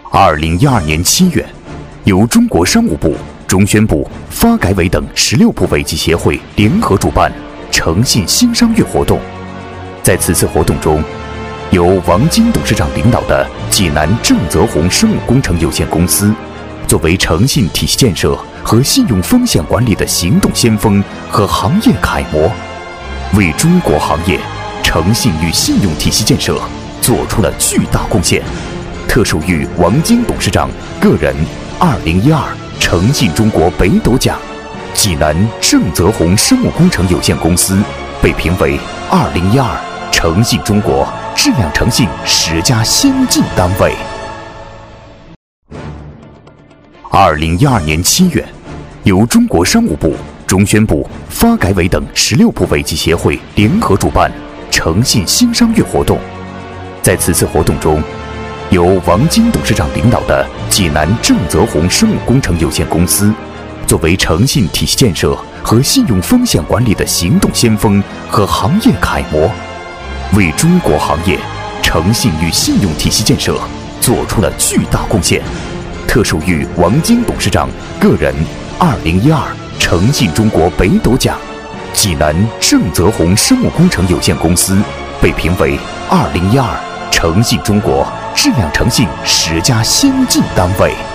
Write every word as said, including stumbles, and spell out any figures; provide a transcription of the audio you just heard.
二零一二年七月，由中国商务部、中宣部、发改委等十六部委及协会联合主办诚信新商业活动。在此次活动中，由王晶董事长领导的济南正泽宏生物工程有限公司，作为诚信体系建设和信用风险管理的行动先锋和行业楷模，为中国行业诚信与信用体系建设做出了巨大贡献，特授予王晶董事长个人二零一二诚信中国北斗奖。济南正泽宏生物工程有限公司被评为二零一二诚信中国质量诚信十佳先进单位。二零一二年七月，由中国商务部、中宣部、发改委等十六部委及协会联合主办诚信新商业活动。在此次活动中，由王晶董事长领导的济南正泽宏生物工程有限公司，作为诚信体系建设和信用风险管理的行动先锋和行业楷模，为中国行业诚信与信用体系建设做出了巨大贡献，特授予王晶董事长个人二零一二诚信中国北斗奖。济南正泽宏生物工程有限公司被评为二零一二诚信中国质量诚信十佳先进单位。